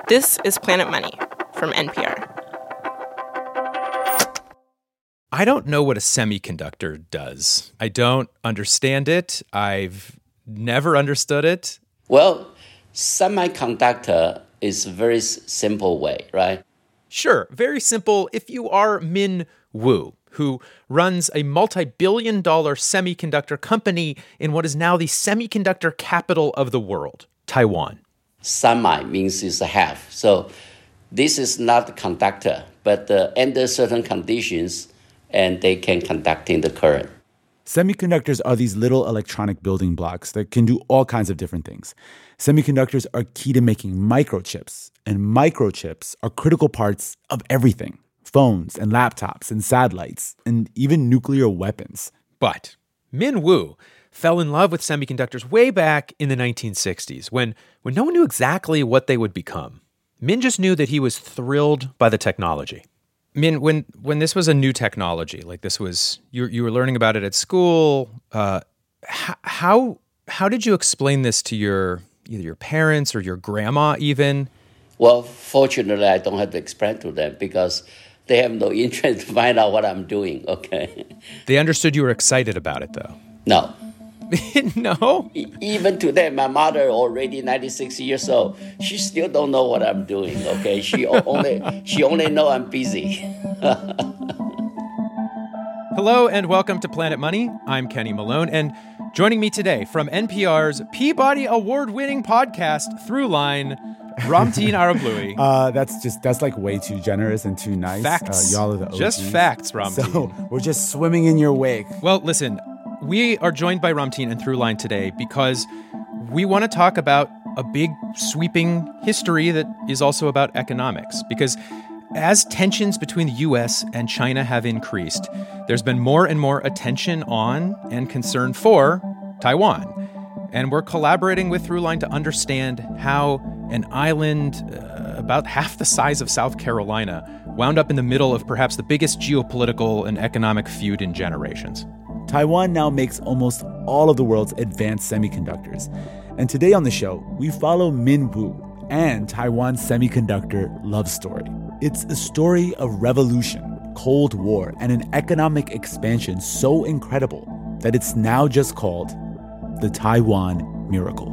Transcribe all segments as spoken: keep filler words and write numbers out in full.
This is Planet Money from N P R. I don't know what a semiconductor does. I don't understand it. I've never understood it. Well, semiconductor is a very s- simple way, right? Sure, very simple. If you are Min Woo, who runs a multi-billion dollar semiconductor company in what is now the semiconductor capital of the world, Taiwan. Semi means it's a half. So this is not conductor, but uh, under certain conditions, and they can conduct in the current. Semiconductors are these little electronic building blocks that can do all kinds of different things. Semiconductors are key to making microchips, and microchips are critical parts of everything. Phones and laptops and satellites and even nuclear weapons. But Min Woo fell in love with semiconductors way back in the nineteen sixties when, when no one knew exactly what they would become. Min just knew that he was thrilled by the technology. Min, when when this was a new technology, like this was, you, you were learning about it at school, uh, h- how how did you explain this to your either your parents or your grandma even? Well, fortunately, I don't have to explain to them because they have no interest to find out what I'm doing, okay? They understood you were excited about it, though. No. No? E- even today, my mother already ninety-six years old. She still don't know what I'm doing, okay? She o- only she only know I'm busy. Hello and welcome to Planet Money. I'm Kenny Malone, and joining me today from N P R's Peabody Award-winning podcast, Throughline, Ramtin Arablouei. Uh, that's just, that's like way too generous and too nice. Facts. Uh, y'all are the O Gs. Just facts, Ramtin. So we're just swimming in your wake. Well, listen, we are joined by Ramtin and Throughline today because we want to talk about a big sweeping history that is also about economics. Because as tensions between the U S and China have increased, there's been more and more attention on and concern for Taiwan. And we're collaborating with Throughline to understand how an island uh, about half the size of South Carolina wound up in the middle of perhaps the biggest geopolitical and economic feud in generations. Taiwan now makes almost all of the world's advanced semiconductors. And today on the show, we follow Min Woo and Taiwan's semiconductor love story. It's a story of revolution, Cold War, and an economic expansion so incredible that it's now just called the Taiwan Miracle.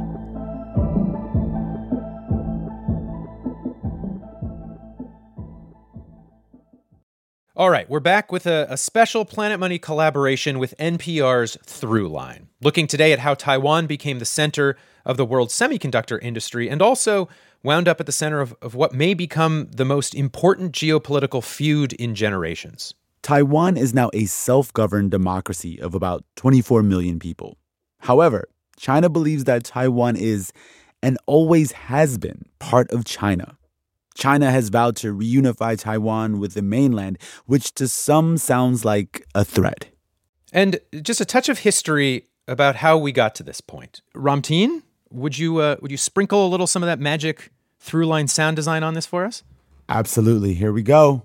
All right, we're back with a, a special Planet Money collaboration with N P R's Throughline, looking today at how Taiwan became the center of the world's semiconductor industry and also wound up at the center of, of what may become the most important geopolitical feud in generations. Taiwan is now a self-governed democracy of about twenty-four million people. However, China believes that Taiwan is, and always has been, part of China. China has vowed to reunify Taiwan with the mainland, which to some sounds like a threat. And just a touch of history about how we got to this point. Ramtin, would you uh, would you sprinkle a little some of that magic Throughline sound design on this for us? Absolutely. Here we go.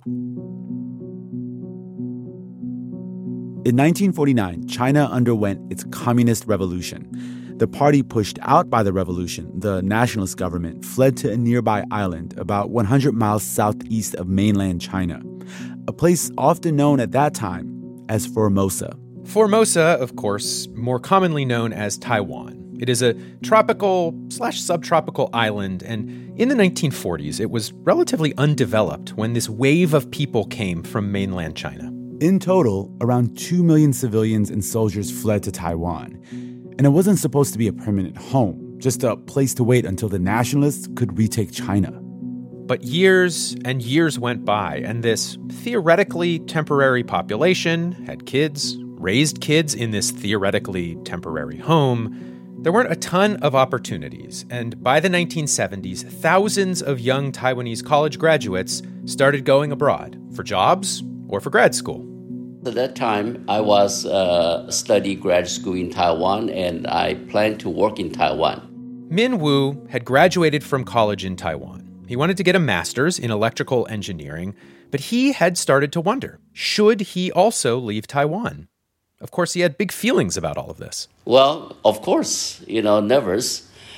In nineteen forty-nine, China underwent its communist revolution. The party pushed out by the revolution, the nationalist government, fled to a nearby island about one hundred miles southeast of mainland China, a place often known at that time as Formosa. Formosa, of course, more commonly known as Taiwan. It is a tropical slash subtropical island, and in the nineteen forties, it was relatively undeveloped when this wave of people came from mainland China. In total, around two million civilians and soldiers fled to Taiwan. And it wasn't supposed to be a permanent home, just a place to wait until the nationalists could retake China. But years and years went by, and this theoretically temporary population had kids, raised kids in this theoretically temporary home. There weren't a ton of opportunities, and by the nineteen seventies, thousands of young Taiwanese college graduates started going abroad for jobs or for grad school. At that time, I was uh, studying grad school in Taiwan, and I planned to work in Taiwan. Min Woo had graduated from college in Taiwan. He wanted to get a master's in electrical engineering, but he had started to wonder, should he also leave Taiwan? Of course, he had big feelings about all of this. Well, of course, you know, nervous.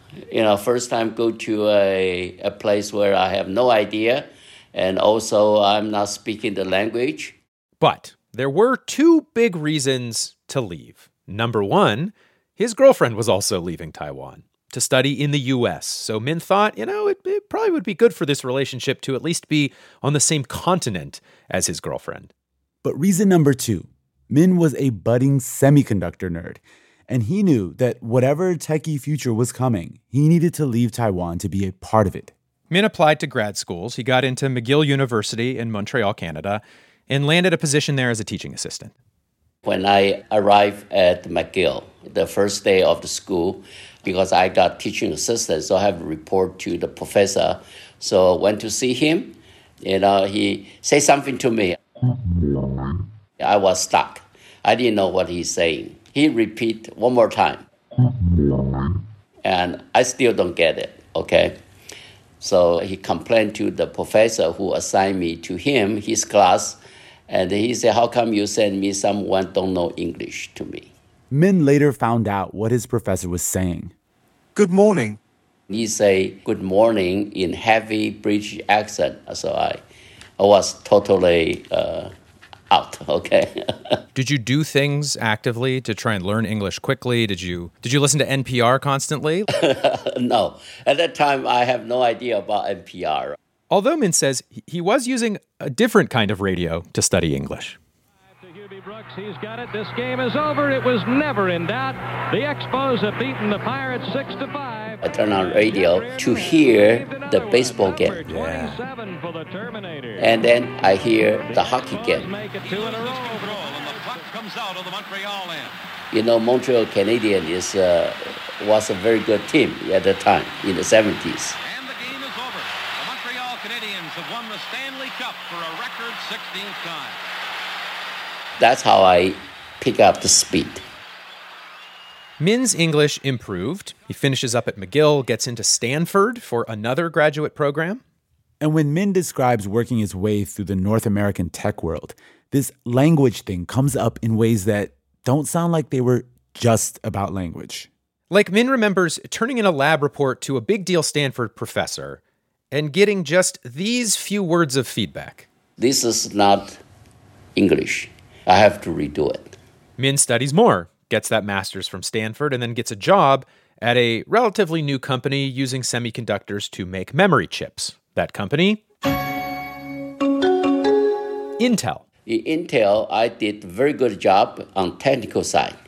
You know, first time go to a, a place where I have no idea, and also I'm not speaking the language. But there were two big reasons to leave. Number one, his girlfriend was also leaving Taiwan to study in the U S. So Min thought, you know, it, it probably would be good for this relationship to at least be on the same continent as his girlfriend. But reason number two, Min was a budding semiconductor nerd, and he knew that whatever techie future was coming, he needed to leave Taiwan to be a part of it. Min applied to grad schools. He got into McGill University in Montreal, Canada, and landed a position there as a teaching assistant. When I arrived at McGill, the first day of the school, because I got teaching assistant, so I have to report to the professor. So I went to see him. You know, he said something to me. I was stuck. I didn't know what he's saying. He repeat one more time. And I still don't get it, okay? So he complained to the professor who assigned me to him, his class, and he said, how come you send me someone don't know English to me? Min later found out what his professor was saying. Good morning. He said, good morning in heavy British accent. So I, I was totally uh, out, okay? Did you do things actively to try and learn English quickly? Did you did you listen to N P R constantly? No. At that time, I have no idea about N P R. Although Min says he was using a different kind of radio to study English. To Hubie Brooks, he's got it. This game is over. It was never in doubt. The Expos have beaten the Pirates six to five. I turn on radio to hear the baseball game. Yeah. And then I hear the hockey game. You know, Montreal Canadiens is uh, was a very good team at the time in the seventies. And the game is over. The Montreal Canadiens have won the Stanley Cup for a record sixteenth time. That's how I pick up the speed. Min's English improved. He finishes up at McGill, gets into Stanford for another graduate program. And when Min describes working his way through the North American tech world, this language thing comes up in ways that don't sound like they were just about language. Like Min remembers turning in a lab report to a big deal Stanford professor and getting just these few words of feedback. This is not English. I have to redo it. Min studies more, gets that master's from Stanford, and then gets a job at a relatively new company using semiconductors to make memory chips. That company? Intel. In Intel, I did a very good job on technical side.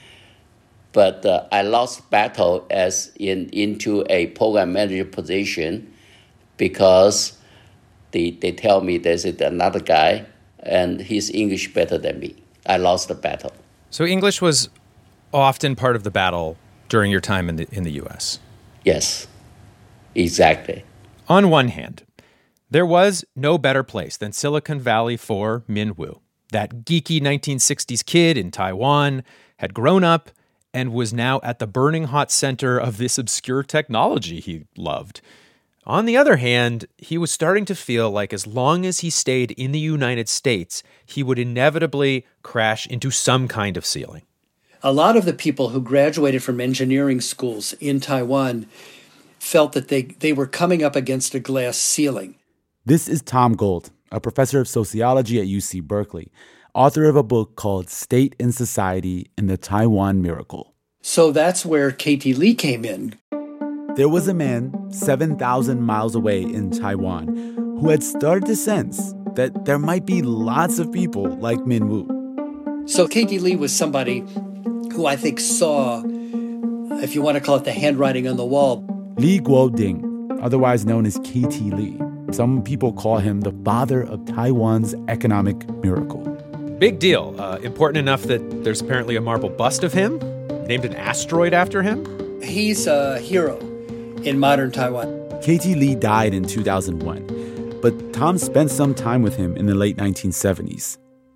But uh, I lost battle as in into a program manager position because they, they tell me there's another guy and he's English better than me. I lost the battle. So English was often part of the battle during your time in the in the U S. Yes, exactly. On one hand, there was no better place than Silicon Valley for Min Woo. That geeky nineteen sixties kid in Taiwan had grown up and was now at the burning hot center of this obscure technology he loved. On the other hand, he was starting to feel like as long as he stayed in the United States, he would inevitably crash into some kind of ceiling. A lot of the people who graduated from engineering schools in Taiwan felt that they, they were coming up against a glass ceiling. This is Tom Gold, a professor of sociology at U C Berkeley, author of a book called State and Society and the Taiwan Miracle. So that's where Katie Lee came in. There was a man seven thousand miles away in Taiwan who had started to sense that there might be lots of people like Min Woo. So Katie Lee was somebody who I think saw, if you want to call it the handwriting on the wall. Lee Guo-ding, otherwise known as K T Lee. Some people call him the father of Taiwan's economic miracle. Big deal. Uh, important enough that there's apparently a marble bust of him, named an asteroid after him. He's a hero in modern Taiwan. K T Lee died in two thousand one, but Tom spent some time with him in the late nineteen seventies.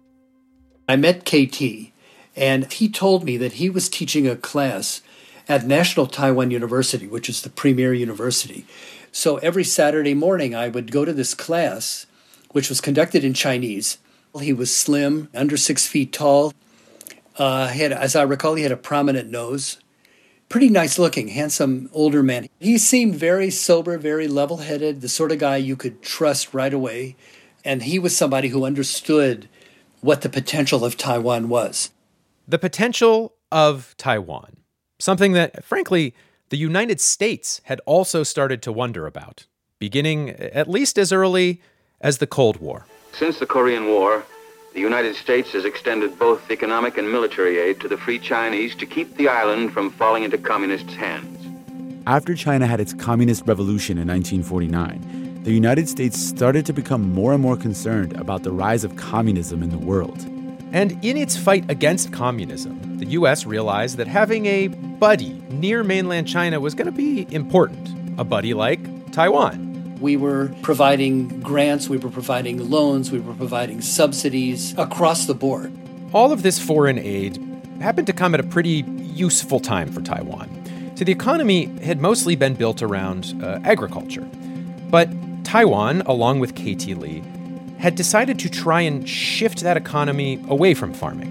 I met K T, and he told me that he was teaching a class at National Taiwan University, which is the premier university. So every Saturday morning, I would go to this class, which was conducted in Chinese. He was slim, under six feet tall. Uh, he had, as I recall, he had a prominent nose. pretty nice looking, handsome older man. He seemed very sober, very level-headed, the sort of guy you could trust right away. And he was somebody who understood what the potential of Taiwan was. The potential of Taiwan, something that, frankly, the United States had also started to wonder about, beginning at least as early as the Cold War. Since the Korean War, the United States has extended both economic and military aid to the Free Chinese to keep the island from falling into communists' hands. After China had its communist revolution in nineteen forty-nine, the United States started to become more and more concerned about the rise of communism in the world. And in its fight against communism, the U S realized that having a buddy near mainland China was going to be important, a buddy like Taiwan. We were providing grants, we were providing loans, we were providing subsidies across the board. All of this foreign aid happened to come at a pretty useful time for Taiwan. So the economy had mostly been built around uh, agriculture. But Taiwan, along with K T Lee, had decided to try and shift that economy away from farming.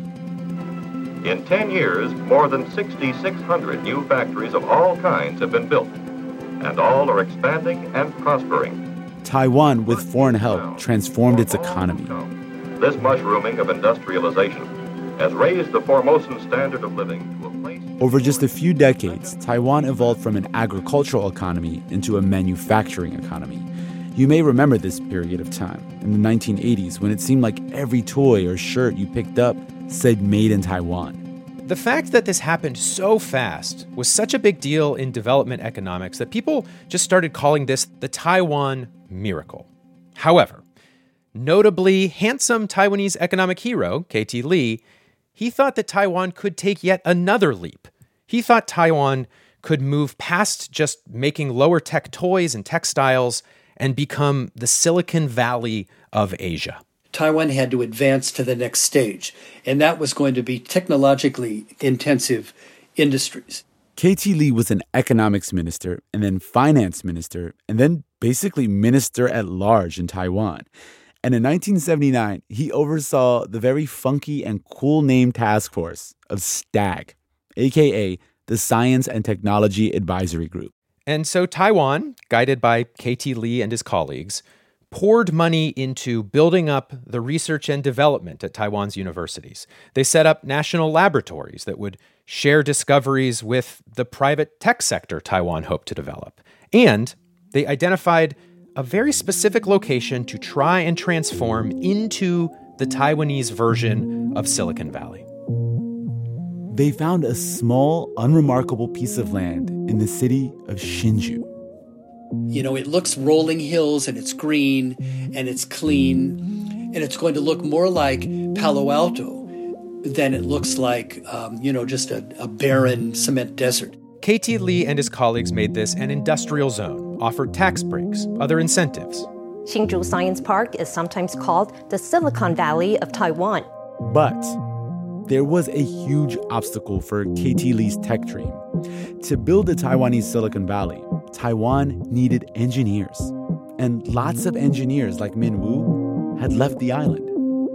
In ten years, more than six thousand six hundred new factories of all kinds have been built, and all are expanding and prospering. Taiwan, with foreign help, transformed its economy. This mushrooming of industrialization has raised the Formosan standard of living to a place... Over just a few decades, Taiwan evolved from an agricultural economy into a manufacturing economy. You may remember this period of time in the nineteen eighties when it seemed like every toy or shirt you picked up said made in Taiwan. The fact that this happened so fast was such a big deal in development economics that people just started calling this the Taiwan miracle. However, notably handsome Taiwanese economic hero, K T Lee, he thought that Taiwan could take yet another leap. He thought Taiwan could move past just making lower-tech toys and textiles and become the Silicon Valley of Asia. Taiwan had to advance to the next stage, and that was going to be technologically intensive industries. K T Lee was an economics minister and then finance minister and then basically minister at large in Taiwan. And in nineteen seventy-nine, he oversaw the very funky and cool name task force of STAG, a k a the Science and Technology Advisory Group. And so Taiwan, guided by K T Lee and his colleagues, poured money into building up the research and development at Taiwan's universities. They set up national laboratories that would share discoveries with the private tech sector Taiwan hoped to develop. And they identified a very specific location to try and transform into the Taiwanese version of Silicon Valley. They found a small, unremarkable piece of land in the city of Hsinchu. You know, it looks rolling hills and it's green and it's clean, and it's going to look more like Palo Alto than it looks like, um, you know, just a, a barren cement desert. K T Lee and his colleagues made this an industrial zone, offered tax breaks, other incentives. Hsinchu Science Park is sometimes called the Silicon Valley of Taiwan. But there was a huge obstacle for K T Lee's tech dream. To build the Taiwanese Silicon Valley, Taiwan needed engineers. And lots of engineers like Min Woo had left the island.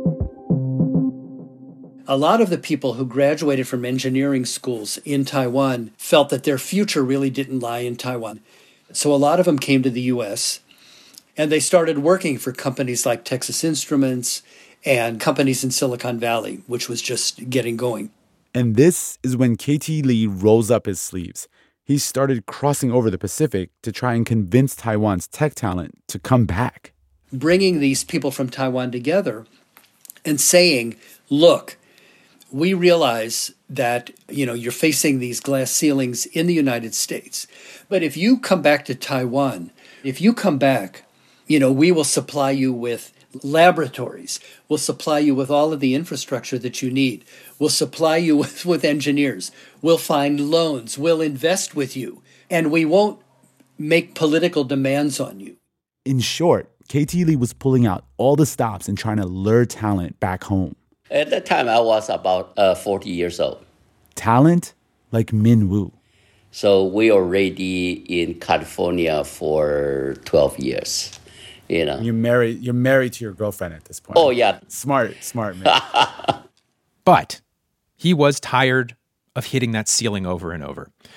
A lot of the people who graduated from engineering schools in Taiwan felt that their future really didn't lie in Taiwan. So a lot of them came to the U S, and they started working for companies like Texas Instruments and companies in Silicon Valley, which was just getting going. And this is when K T Lee rolls up his sleeves. He started crossing over the Pacific to try and convince Taiwan's tech talent to come back. Bringing these people from Taiwan together and saying, look, we realize that, you know, you're facing these glass ceilings in the United States. But if you come back to Taiwan, if you come back, you know, we will supply you with laboratories. We'll supply you with all of the infrastructure that you need. We'll supply you with, with engineers. We'll find loans. We'll invest with you. And we won't make political demands on you. In short, K T Lee was pulling out all the stops and trying to lure talent back home. At that time, I was about uh, forty years old. Talent like Min Woo. So we already in California for twelve years. You know. You're married, you're married to your girlfriend at this point. Oh, yeah. Smart, smart man. But he was tired of hitting that ceiling over and over.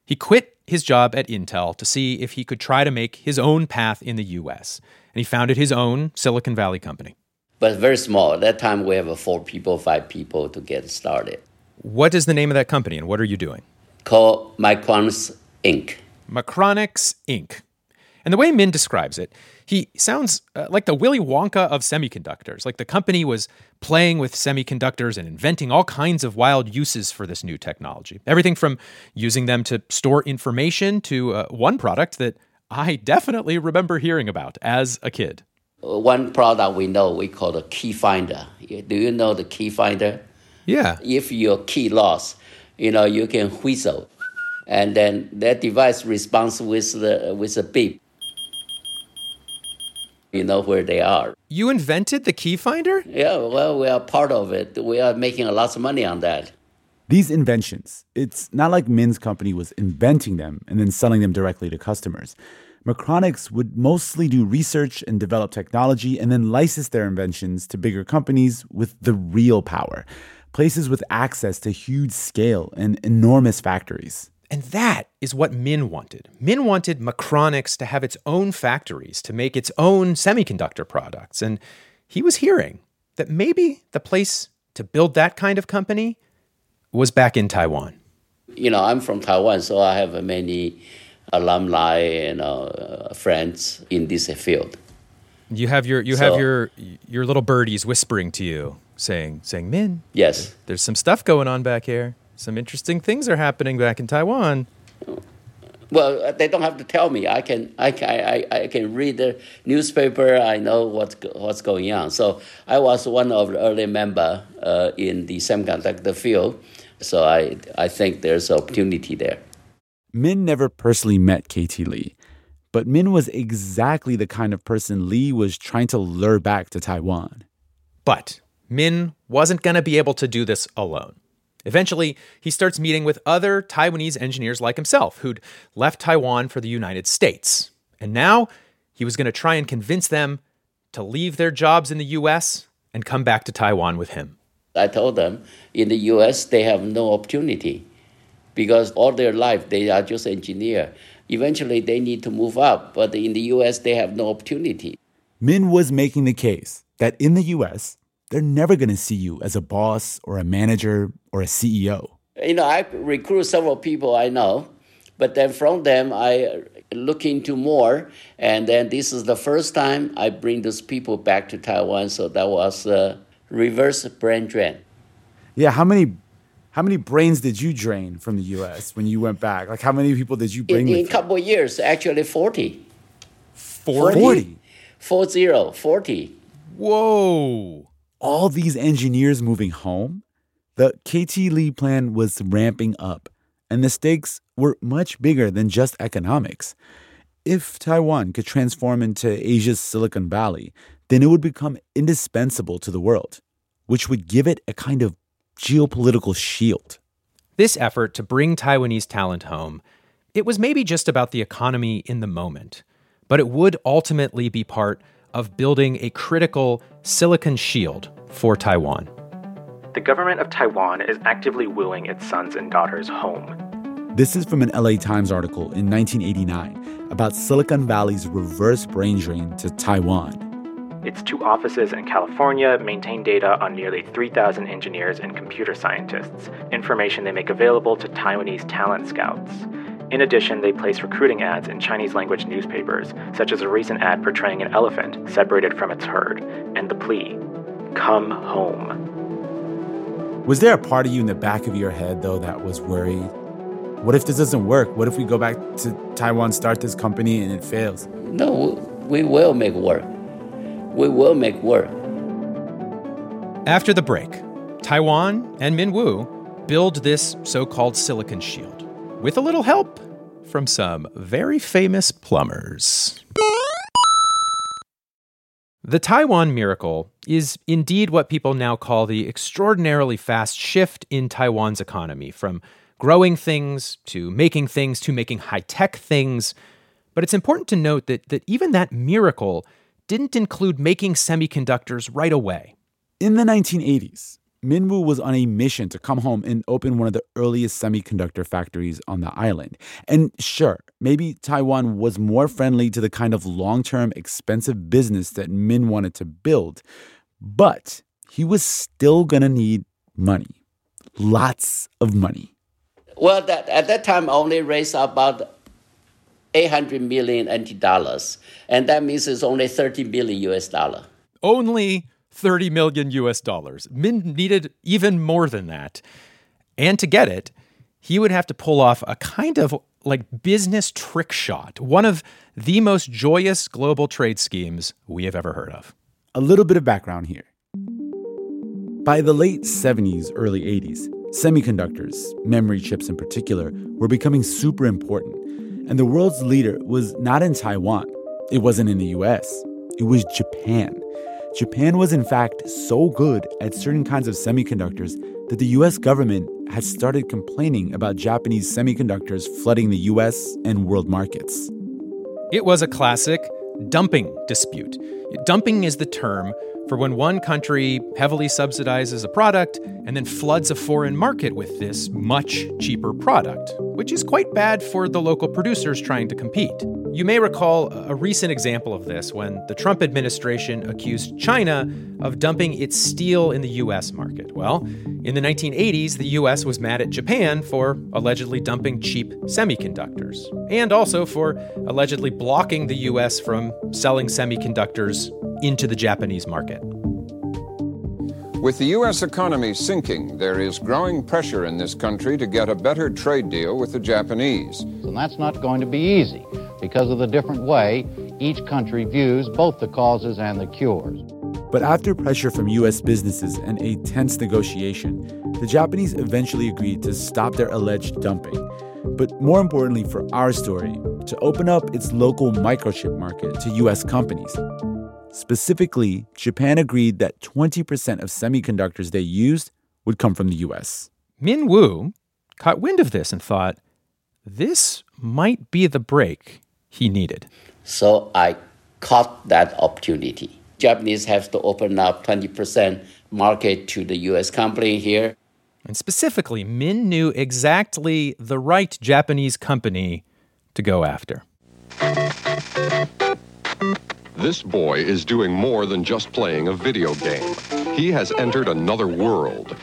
He quit his job at Intel to see if he could try to make his own path in the U S, and he founded his own Silicon Valley company. But very small. At that time, we have four people, five people to get started. What is the name of that company, and what are you doing? Called Micronics, Incorporated. Micronics, Incorporated. And the way Min describes it, he sounds uh, like the Willy Wonka of semiconductors. Like the company was playing with semiconductors and inventing all kinds of wild uses for this new technology. Everything from using them to store information to uh, one product that I definitely remember hearing about as a kid. One product we know, we call the key finder. Do you know the key finder? Yeah. If your key lost, you know, you can whistle. And then that device responds with the with a beep. You know where they are. You invented the key finder? Yeah, well, we are part of it. We are making a lot of money on that. These inventions, it's not like Min's company was inventing them and then selling them directly to customers. Micronics would mostly do research and develop technology and then license their inventions to bigger companies with the real power, places with access to huge scale and enormous factories. And that is what Min wanted. Min wanted Micronics to have its own factories, to make its own semiconductor products. And he was hearing that maybe the place to build that kind of company was back in Taiwan. You know, I'm from Taiwan, so I have many alumni and uh, friends in this field. You have your you So- have your your little birdies whispering to you, saying saying Min, Yes. there's some stuff going on back here. Some interesting things are happening back in Taiwan. Well, they don't have to tell me. I can, I can, I, I can read the newspaper. I know what's what's going on. So I was one of the early member uh, in the semiconductor field. So I, I think there's opportunity there. Min never personally met K T Lee, but Min was exactly the kind of person Lee was trying to lure back to Taiwan. But Min wasn't going to be able to do this alone. Eventually, he starts meeting with other Taiwanese engineers like himself who'd left Taiwan for the United States. And now he was going to try and convince them to leave their jobs in the U S and come back to Taiwan with him. I told them in the U S they have no opportunity because all their life they are just engineer. Eventually they need to move up, but in the U S they have no opportunity. Min was making the case that in the U S, they're never going to see you as a boss or a manager or a C E O. You know, I recruit several people I know, but then from them I look into more, and then this is the first time I bring those people back to Taiwan. So that was a reverse brain drain. Yeah, how many how many brains did you drain from the U S when you went back? Like, how many people did you bring In, with in a you? couple of years, actually forty. forty? Four zero, forty. Whoa. All these engineers moving home? The K T Lee plan was ramping up, and the stakes were much bigger than just economics. If Taiwan could transform into Asia's Silicon Valley, then it would become indispensable to the world, which would give it a kind of geopolitical shield. This effort to bring Taiwanese talent home, it was maybe just about the economy in the moment, but it would ultimately be part of building a critical silicon shield for Taiwan. The government of Taiwan is actively wooing its sons and daughters home. This is from an L A Times article in nineteen eighty-nine about Silicon Valley's reverse brain drain to Taiwan. Its two offices in California maintain data on nearly three thousand engineers and computer scientists, information they make available to Taiwanese talent scouts. In addition, they place recruiting ads in Chinese-language newspapers, such as a recent ad portraying an elephant separated from its herd, and the plea, "Come home." Was there a part of you in the back of your head, though, that was worried? What if this doesn't work? What if we go back to Taiwan, start this company, and it fails? No, we will make work. We will make work. After the break, Taiwan and Min Woo build this so-called silicon shield with a little help from some very famous plumbers. The Taiwan miracle is indeed what people now call the extraordinarily fast shift in Taiwan's economy, from growing things to making things to making high-tech things. But it's important to note that, that even that miracle didn't include making semiconductors right away. In the nineteen eighties, Minwoo was on a mission to come home and open one of the earliest semiconductor factories on the island. And sure, maybe Taiwan was more friendly to the kind of long-term, expensive business that Min wanted to build, but he was still going to need money. Lots of money. Well, that, at that time, only raised about eight hundred million N T dollars, and that means it's only thirty million U S dollar. Only thirty million U S dollars. Min needed even more than that. And to get it, he would have to pull off a kind of like business trick shot, one of the most joyous global trade schemes we have ever heard of. A little bit of background here. By the late seventies, early eighties, semiconductors, memory chips in particular, were becoming super important. And the world's leader was not in Taiwan. It wasn't in the U S. It was Japan. Japan was, in fact, so good at certain kinds of semiconductors that the U S government had started complaining about Japanese semiconductors flooding the U S and world markets. It was a classic dumping dispute. Dumping is the term for when one country heavily subsidizes a product and then floods a foreign market with this much cheaper product, which is quite bad for the local producers trying to compete. You may recall a recent example of this when the Trump administration accused China of dumping its steel in the U S market. Well, in the nineteen eighties, the U S was mad at Japan for allegedly dumping cheap semiconductors, and also for allegedly blocking the U S from selling semiconductors into the Japanese market. With the U S economy sinking, there is growing pressure in this country to get a better trade deal with the Japanese. And that's not going to be easy because of the different way each country views both the causes and the cures. But after pressure from U S businesses and a tense negotiation, the Japanese eventually agreed to stop their alleged dumping. But more importantly for our story, to open up its local microchip market to U S companies. Specifically, Japan agreed that twenty percent of semiconductors they used would come from the U S. Minwoo caught wind of this and thought, this might be the break he needed. So I caught that opportunity. Japanese have to open up twenty percent market to the U S company here. And specifically, Min knew exactly the right Japanese company to go after. This boy is doing more than just playing a video game. He has entered another world.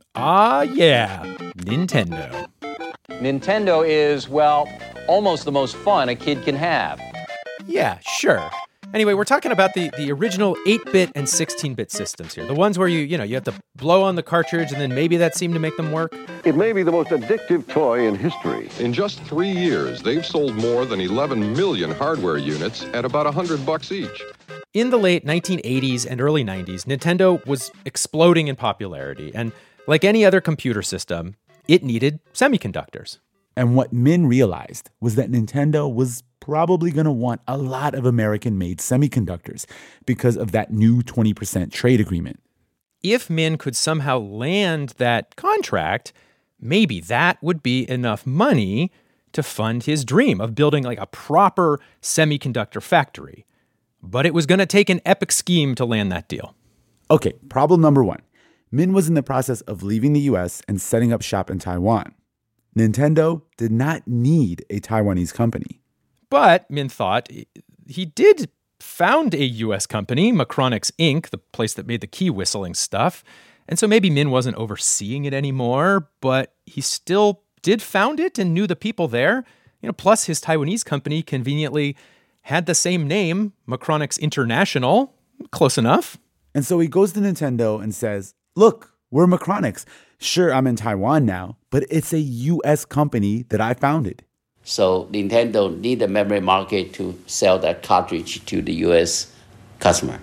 Ah, yeah, Nintendo. Nintendo is, well, almost the most fun a kid can have. Yeah, sure. Anyway, we're talking about the, the original eight-bit and sixteen-bit systems here. The ones where you, you know, you have to blow on the cartridge and then maybe that seemed to make them work. It may be the most addictive toy in history. In just three years, they've sold more than eleven million hardware units at about one hundred bucks each. In the late nineteen eighties and early nineties, Nintendo was exploding in popularity. And like any other computer system, it needed semiconductors. And what Min realized was that Nintendo was probably going to want a lot of American-made semiconductors because of that new twenty percent trade agreement. If Min could somehow land that contract, maybe that would be enough money to fund his dream of building like a proper semiconductor factory. But it was going to take an epic scheme to land that deal. Okay, problem number one. Min was in the process of leaving the U S and setting up shop in Taiwan. Nintendo did not need a Taiwanese company. But, Min thought, he did found a U S company, Macronix Incorporated, the place that made the key whistling stuff. And so maybe Min wasn't overseeing it anymore, but he still did found it and knew the people there. You know, plus his Taiwanese company conveniently had the same name, Macronix International. Close enough. And so he goes to Nintendo and says, look, we're Macronix. Sure, I'm in Taiwan now, but it's a U S company that I founded. So Nintendo need a memory market to sell that cartridge to the U S customer.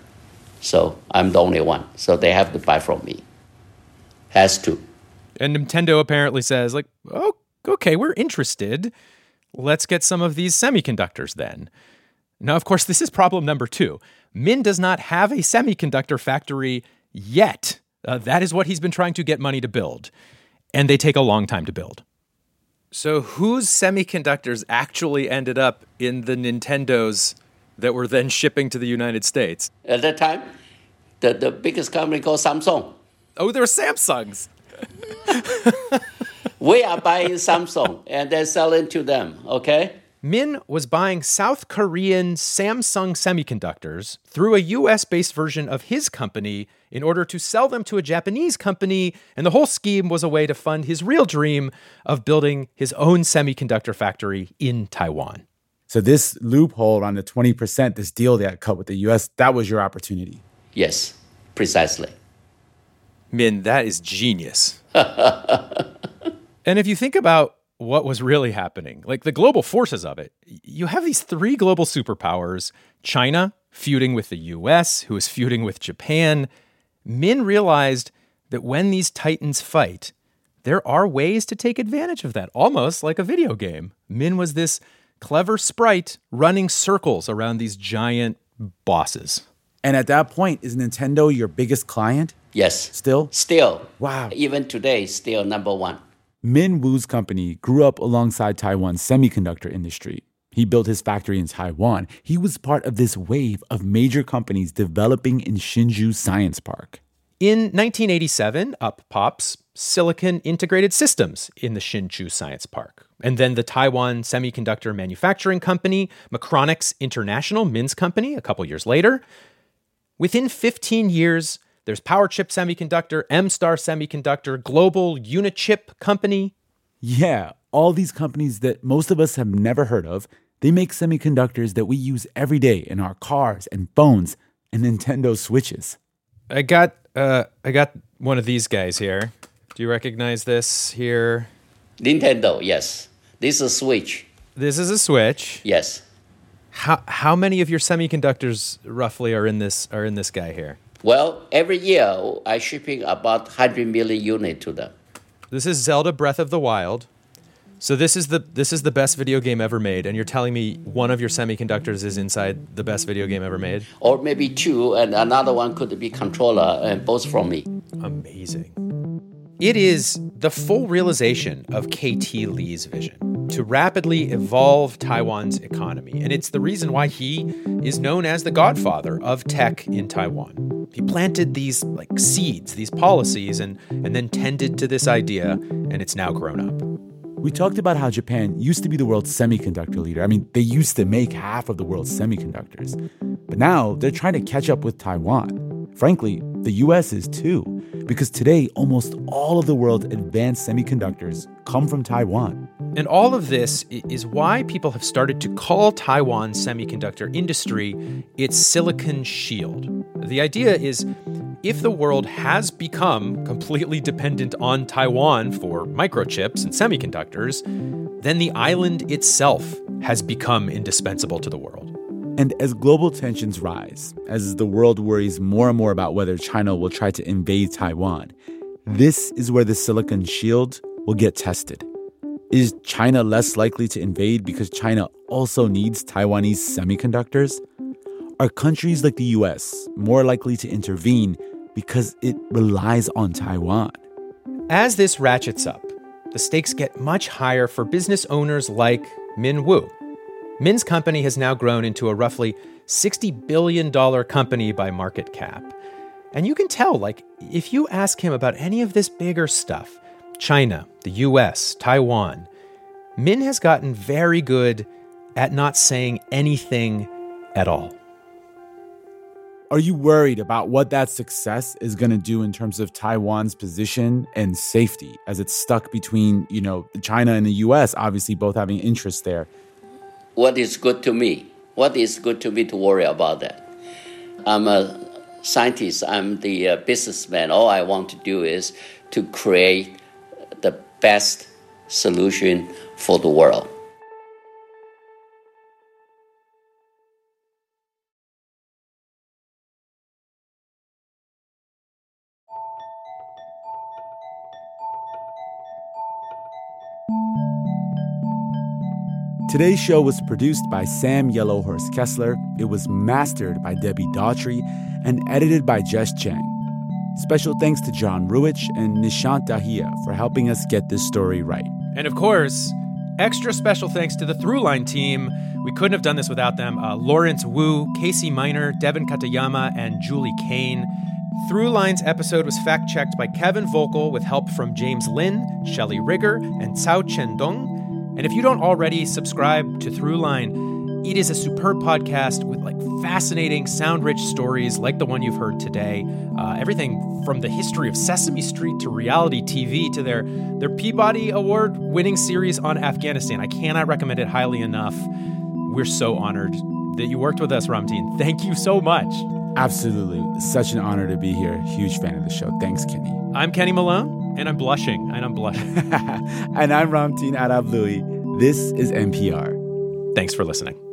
So I'm the only one. So they have to buy from me. Has to. And Nintendo apparently says, like, oh, okay, we're interested. Let's get some of these semiconductors then. Now, of course, this is problem number two. Min does not have a semiconductor factory yet. Uh, that is what he's been trying to get money to build. And they take a long time to build. So whose semiconductors actually ended up in the Nintendos that were then shipping to the United States? At that time, the, the biggest company called Samsung. Oh, there were Samsungs. We are buying Samsung and then selling to them, okay? Min was buying South Korean Samsung semiconductors through a U S-based version of his company in order to sell them to a Japanese company, and the whole scheme was a way to fund his real dream of building his own semiconductor factory in Taiwan. So this loophole on the twenty percent, this deal they had cut with the U S, that was your opportunity? Yes, precisely. Min, that is genius. And if you think about what was really happening, like the global forces of it, you have these three global superpowers, China feuding with the U S, who is feuding with Japan. Min realized that when these titans fight, there are ways to take advantage of that, almost like a video game. Min was this clever sprite running circles around these giant bosses. And at that point, is Nintendo your biggest client? Yes. Still? Still. Wow. Even today, still number one. Min Woo's company grew up alongside Taiwan's semiconductor industry. He built his factory in Taiwan. He was part of this wave of major companies developing in Hsinchu Science Park. In nineteen eighty-seven, up pops Silicon Integrated Systems in the Hsinchu Science Park. And then the Taiwan Semiconductor Manufacturing Company, Macronix International, Min's company, a couple years later. Within fifteen years, there's PowerChip Semiconductor, M-Star Semiconductor, Global Unichip Company. Yeah, all these companies that most of us have never heard of, they make semiconductors that we use every day in our cars and phones and Nintendo Switches. I got uh, I got one of these guys here. Do you recognize this here? Nintendo, yes. This is a Switch. This is a Switch. Yes. How how many of your semiconductors roughly are in this are in this guy here? Well, every year I shipping about one hundred million units to them. This is Zelda Breath of the Wild. So this is the this is the best video game ever made, and you're telling me one of your semiconductors is inside the best video game ever made? Or maybe two, and another one could be controller, and both from me. Amazing. It is the full realization of K T Lee's vision to rapidly evolve Taiwan's economy, and it's the reason why he is known as the godfather of tech in Taiwan. He planted these like seeds, these policies, and, and then tended to this idea, and it's now grown up. We talked about how Japan used to be the world's semiconductor leader. I mean, they used to make half of the world's semiconductors. But now they're trying to catch up with Taiwan. Frankly, the U S is too, because today almost all of the world's advanced semiconductors come from Taiwan. And all of this is why people have started to call Taiwan's semiconductor industry its silicon shield. The idea is, if the world has become completely dependent on Taiwan for microchips and semiconductors, then the island itself has become indispensable to the world. And as global tensions rise, as the world worries more and more about whether China will try to invade Taiwan, this is where the silicon shield will get tested. Is China less likely to invade because China also needs Taiwanese semiconductors? Are countries like the U S more likely to intervene because it relies on Taiwan? As this ratchets up, the stakes get much higher for business owners like Min Woo. Min's company has now grown into a roughly sixty billion dollars company by market cap. And you can tell, like, if you ask him about any of this bigger stuff, China, the U S, Taiwan, Min has gotten very good at not saying anything at all. Are you worried about what that success is going to do in terms of Taiwan's position and safety as it's stuck between, you know, China and the U S, obviously both having interests there? What is good to me? What is good to me to worry about that? I'm a scientist. I'm the uh, businessman. All I want to do is to create the best solution for the world. Today's show was produced by Sam Yellowhorse Kessler. It was mastered by Debbie Daughtry and edited by Jess Chang. Special thanks to John Ruich and Nishant Dahiya for helping us get this story right. And of course, extra special thanks to the Throughline team. We couldn't have done this without them. Uh, Lawrence Wu, Casey Miner, Devin Katayama, and Julie Kane. Throughline's episode was fact-checked by Kevin Volkel with help from James Lin, Shelley Rigger, and Cao Chendong. And if you don't already subscribe to Throughline, it is a superb podcast with like fascinating, sound-rich stories like the one you've heard today. Uh, everything from the history of Sesame Street to reality T V to their, their Peabody Award-winning series on Afghanistan. I cannot recommend it highly enough. We're so honored that you worked with us, Ramtin. Thank you so much. Absolutely. Such an honor to be here. Huge fan of the show. Thanks, Kenny. I'm Kenny Malone, and I'm blushing, and I'm blushing. And I'm Ramtin Arablouei. This is N P R. Thanks for listening.